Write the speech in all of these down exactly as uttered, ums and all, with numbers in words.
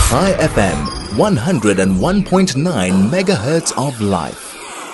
High F M, one oh one point nine megahertz of life.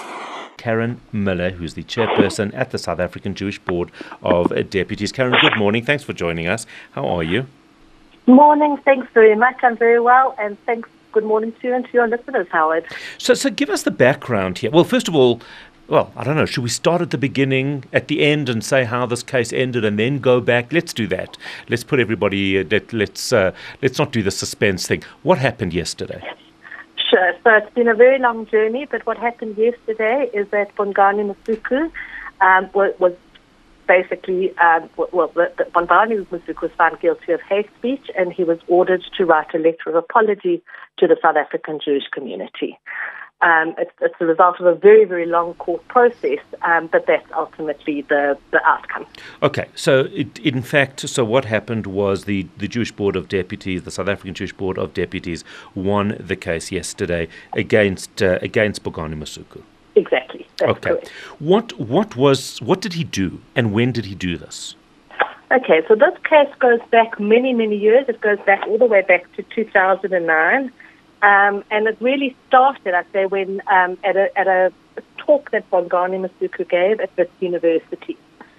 Karen Miller, who's the chairperson at the South African Jewish Board of Deputies. Karen, good morning. Thanks for joining us. How are you? Morning. Thanks very much. I'm very well, and thanks. Good morning to you and to your listeners, Howard. So, so give us the background here. Well, first of all, well, I don't know, should we start at the beginning, at the end, and say how this case ended and then go back? Let's do that. Let's put everybody, uh, let, let's, uh, let's not do the suspense thing. What happened yesterday? Sure. So it's been a very long journey, but what happened yesterday is that Bongani Masuku um, was, was basically, um, well, the, the Bongani Masuku was found guilty of hate speech, and he was ordered to write a letter of apology to the South African Jewish community. Um, it's, it's a result of a very, very long court process, um, but that's ultimately the, the outcome. Okay, so it, in fact, so what happened was the, the Jewish Board of Deputies, the South African Jewish Board of Deputies, won the case yesterday against uh, against Bongani Masuku. Exactly. That's okay. Correct. What what was what did he do, and when did he do this? Okay, so this case goes back many, many years. It goes back all the way back to two thousand nine. Um, and it really started, I'd say, when um, at, a, at a talk that Bongani Masuku gave at Wits University.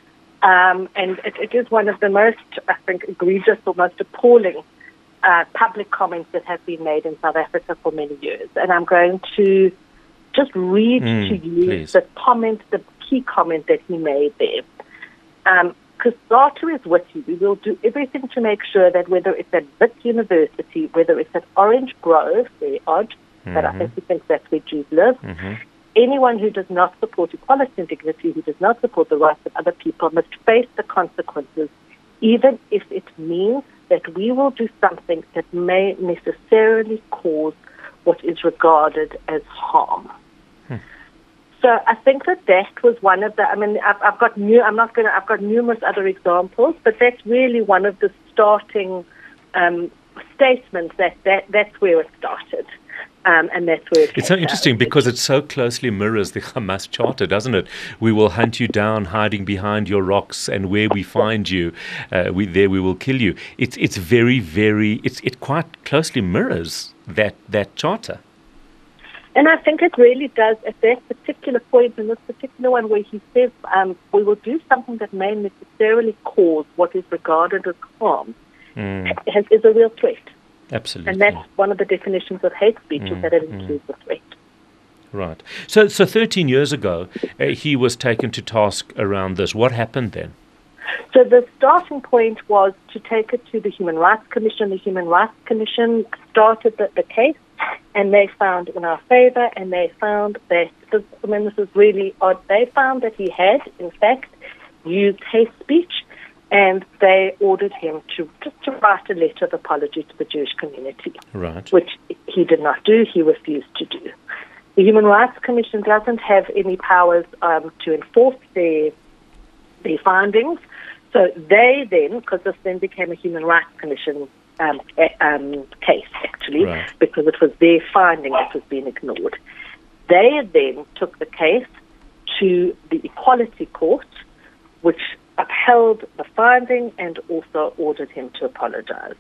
Um, and it, it is one of the most, I think, egregious or most appalling uh, public comments that have been made in South Africa for many years. And I'm going to just read mm, to you please. the comment, the key comment that he made there. Um, Because Zatu is witty. We will do everything to make sure that whether it's at Wits University, whether it's at Orange Grove, very odd, mm-hmm. but I think he thinks that's where Jews live, mm-hmm. anyone who does not support equality and dignity, who does not support the rights of other people, must face the consequences, even if it means that we will do something that may necessarily cause what is regarded as harm. So I think that that was one of the. I mean, I've, I've got new. I'm not going to. I've got numerous other examples, but that's really one of the starting um, statements. That, that that's where it started, um, and that's where it. It's so interesting because it so closely mirrors the Hamas Charter, doesn't it? We will hunt you down, hiding behind your rocks, and where we find you, uh, we there we will kill you. It's it's very very. It's it quite closely mirrors that that charter. And I think it really does at that particular point, in this particular one where he says um, we will do something that may necessarily cause what is regarded as harm, mm. has, is a real threat. Absolutely. And that's one of the definitions of hate speech, mm. is that it includes mm. a threat. Right. So so thirteen years ago, uh, he was taken to task around this. What happened then? So the starting point was to take it to the Human Rights Commission. The Human Rights Commission started the, the case, and they found in our favor, and they found that, this, I mean, this is really odd, they found that he had, in fact, used hate speech, and they ordered him to just to write a letter of apology to the Jewish community, right. which he did not do, he refused to do. The Human Rights Commission doesn't have any powers um, to enforce their, their findings, so they then, because this then became a Human Rights Commission Um, um, case, actually, right. because it was their finding that was being ignored. They then took the case to the Equality Court, which upheld the finding and also ordered him to apologize.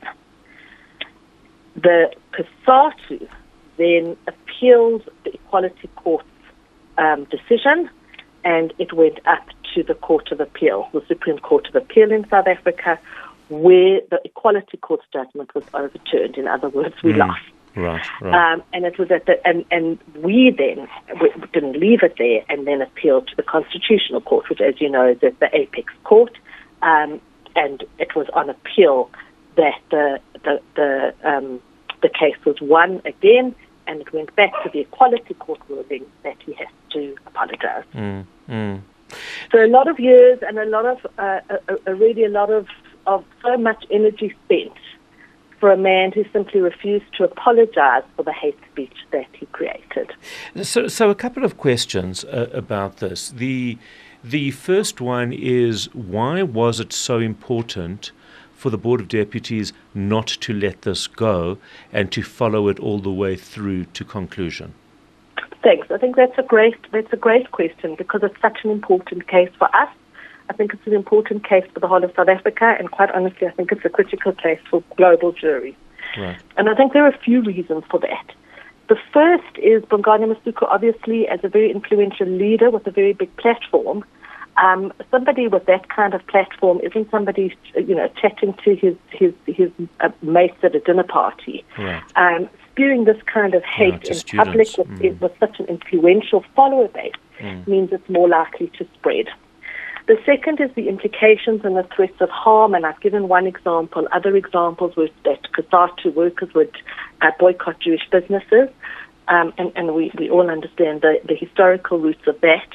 The COSATU then appealed the Equality Court's um, decision, and it went up to the Court of Appeal, the Supreme Court of Appeal in South Africa, where the Equality Court's judgment was overturned. In other words, we mm, lost. Right, right. Um, and it was at the and, and we then we didn't leave it there, and then appealed to the Constitutional Court, which, as you know, is at the apex court. Um, and it was on appeal that the the the, um, the case was won again, and it went back to the Equality Court ruling that he has to apologize. Mm, mm. So a lot of years and a lot of uh, a, a really a lot of of so much energy spent for a man who simply refused to apologize for the hate speech that he created. So, so a couple of questions uh, about this. The the first one is, why was it so important for the Board of Deputies not to let this go and to follow it all the way through to conclusion? Thanks. I think that's a great that's a great question, because it's such an important case for us. I think it's an important case for the whole of South Africa, and quite honestly, I think it's a critical case for global juries. Right. And I think there are a few reasons for that. The first is Bongani Masuku, obviously, as a very influential leader with a very big platform. Um, somebody with that kind of platform isn't somebody, you know, chatting to his his his uh, mates at a dinner party. Right. Um, spewing this kind of hate Yeah, in students. public with, Mm. with such an influential follower base Mm. means it's more likely to spread. The second is the implications and the threats of harm, and I've given one example. Other examples were that COSATU workers would uh, boycott Jewish businesses, um, and, and we, we all understand the, the historical roots of that.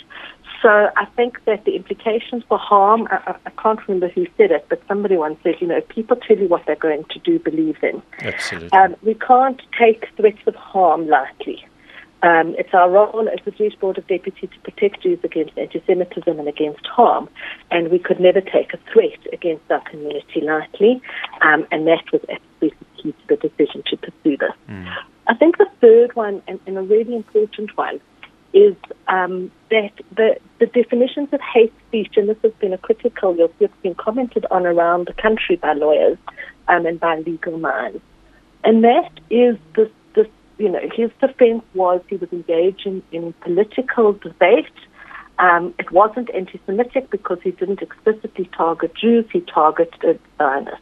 So I think that the implications for harm, I, I can't remember who said it, but somebody once said, you know, people tell you what they're going to do, believe them. Absolutely. Um, we can't take threats of harm lightly. Um, it's our role as the Jewish Board of Deputies to protect Jews against anti-Semitism and against harm, and we could never take a threat against our community lightly, um, and that was absolutely key to the decision to pursue this. Mm. I think the third one, and, and a really important one, is um, that the, the definitions of hate speech, and this has been a critical, it's been commented on around the country by lawyers um, and by legal minds, and that is this, this, you know, his defense was he was engaging in political debate. Um, it wasn't anti-Semitic because he didn't explicitly target Jews, he targeted Zionists.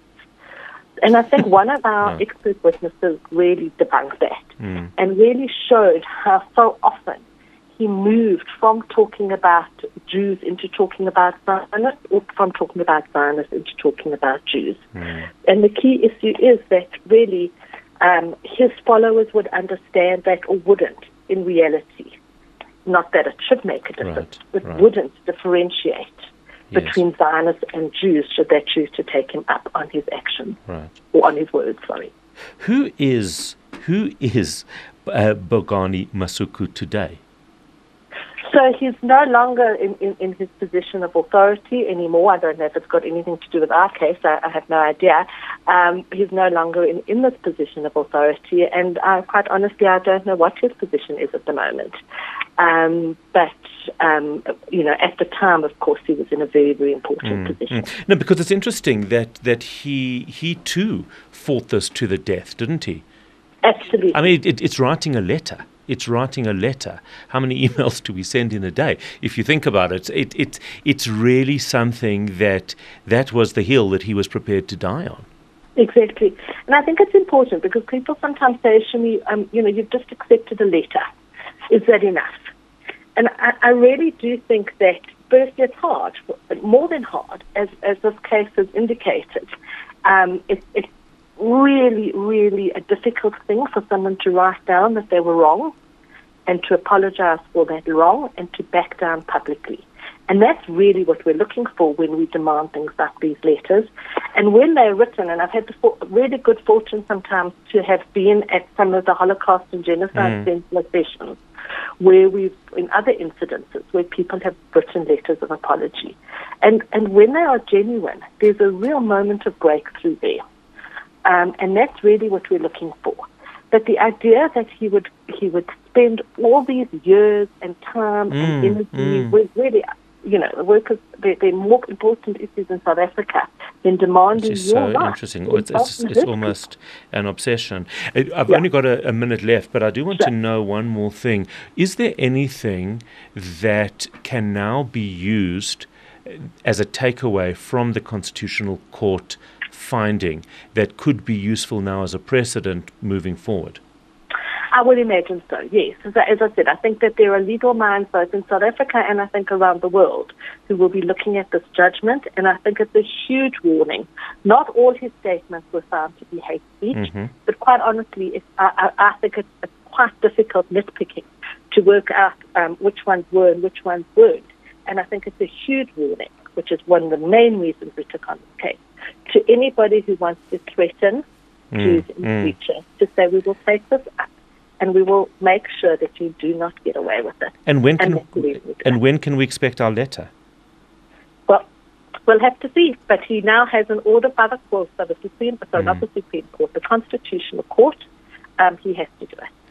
And I think one of our Right. expert witnesses really debunked that Mm. and really showed how so often he moved from talking about Jews into talking about Zionists, or from talking about Zionists into talking about Jews. Mm. And the key issue is that really um, his followers would understand that or wouldn't in reality. Not that it should make a difference, Right, but right. wouldn't differentiate Yes. between Zionists and Jews should they choose to take him up on his actions, Right. or on his words, sorry. Who is who is uh, Bongani Masuku today? So he's no longer in, in, in his position of authority anymore. I don't know if it's got anything to do with our case. I, I have no idea. Um, he's no longer in, in this position of authority, and uh, quite honestly, I don't know what his position is at the moment. Um, but, um, you know, at the time, of course, he was in a very, very important position. Mm. No, because it's interesting that, that he he too fought this to the death, didn't he? Absolutely. I mean, it, it's writing a letter. It's writing a letter. How many emails do we send in a day? If you think about it, it, it it's really something that that was the hill that he was prepared to die on. Exactly. And I think it's important because people sometimes say to me, um, you know, you've just accepted a letter. Is that enough? And I, I really do think that, firstly, it's hard, but more than hard, as, as this case has indicated. Um, it, it's really, really a difficult thing for someone to write down that they were wrong and to apologize for that wrong and to back down publicly. And that's really what we're looking for when we demand things like these letters. And when they're written, and I've had the for- really good fortune sometimes to have been at some of the Holocaust and Genocide Mm. Center sessions, where we've, in other incidences, where people have written letters of apology. And, and when they are genuine, there's a real moment of breakthrough there. Um, and that's really what we're looking for. But the idea that he would he would spend all these years and time Mm, and energy mm. with really, you know, the workers, they're, they're more important issues in South Africa than demanding Which is your so right. interesting. It's, it's, it's almost an obsession. I- I've Yeah. only got a, a minute left, but I do want Sure. to know one more thing. Is there anything that can now be used uh, as a takeaway from the Constitutional Court finding that could be useful now as a precedent moving forward? I would imagine so, yes. As I, as I said, I think that there are legal minds both in South Africa and I think around the world who will be looking at this judgment, and I think it's a huge warning. Not all his statements were found to be hate speech, Mm-hmm. but quite honestly, it's, I, I, I think it's, it's quite difficult nitpicking to work out um, which ones were and which ones weren't. And I think it's a huge warning, which is one of the main reasons we took on this case, to anybody who wants to threaten Mm, Jews in mm. the future, to say we will take this up and we will make sure that you do not get away with it. And when And can that's the reason we do and it. when can we expect our letter? Well, we'll have to see. But he now has an order by the court, by the Supreme, so not Mm. the Supreme Court, the Constitutional Court. Um, he has to do it.